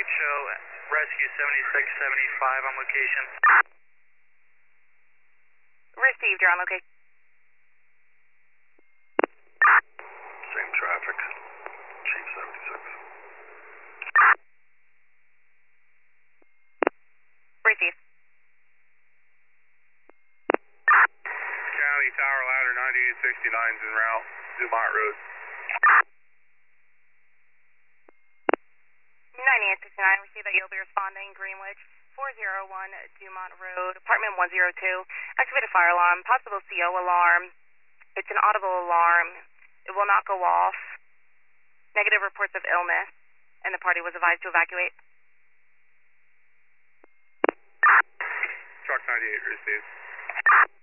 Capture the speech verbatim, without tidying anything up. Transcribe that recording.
show rescue seventy-six seventy-five on location. Received, you're on location. Same traffic. Chief seventy-six. Received. County Tower Ladder ninety-eight sixty-nine is en route. Dumont Road. ninety-eight sixty-nine, receive that you'll be responding. Greenwich, four oh one Dumont Road, apartment one oh two. Activate a fire alarm, possible C O alarm. It's an audible alarm. It will not go off. Negative reports of illness, and the party was advised to evacuate. Truck ninety-eight received.